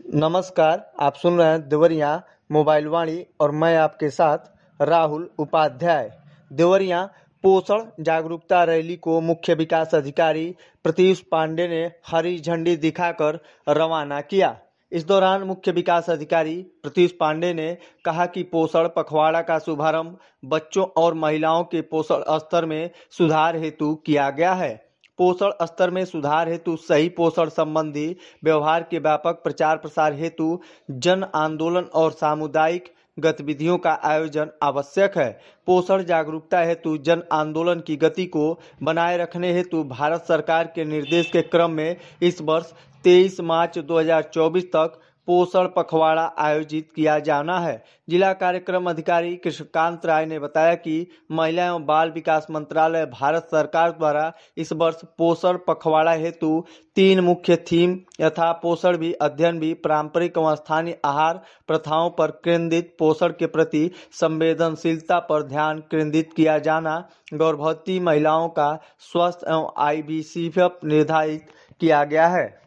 नमस्कार, आप सुन रहे हैं देवरिया मोबाइल वाणी और मैं आपके साथ राहुल उपाध्याय। देवरिया पोषण जागरूकता रैली को मुख्य विकास अधिकारी प्रतीश पांडे ने हरी झंडी दिखाकर रवाना किया। इस दौरान मुख्य विकास अधिकारी प्रतीश पांडे ने कहा कि पोषण पखवाड़ा का शुभारंभ बच्चों और महिलाओं के पोषण स्तर में सुधार हेतु किया गया है। पोषण स्तर में सुधार हेतु सही पोषण संबंधी व्यवहार के व्यापक प्रचार प्रसार हेतु जन आंदोलन और सामुदायिक गतिविधियों का आयोजन आवश्यक है। पोषण जागरूकता हेतु जन आंदोलन की गति को बनाए रखने हेतु भारत सरकार के निर्देश के क्रम में इस वर्ष 23 मार्च 2024 तक पोषण पखवाड़ा आयोजित किया जाना है। जिला कार्यक्रम अधिकारी कृष्णकांत राय ने बताया कि महिला एवं बाल विकास मंत्रालय भारत सरकार द्वारा इस वर्ष पोषण पखवाड़ा हेतु 3 मुख्य थीम यथा पोषण भी अध्ययन भी पारंपरिक एवं स्थानीय आहार प्रथाओं पर केंद्रित, पोषण के प्रति संवेदनशीलता पर ध्यान केंद्रित किया जाना, गर्भवती महिलाओं का स्वास्थ्य एवं IVCF निर्धारित किया गया है।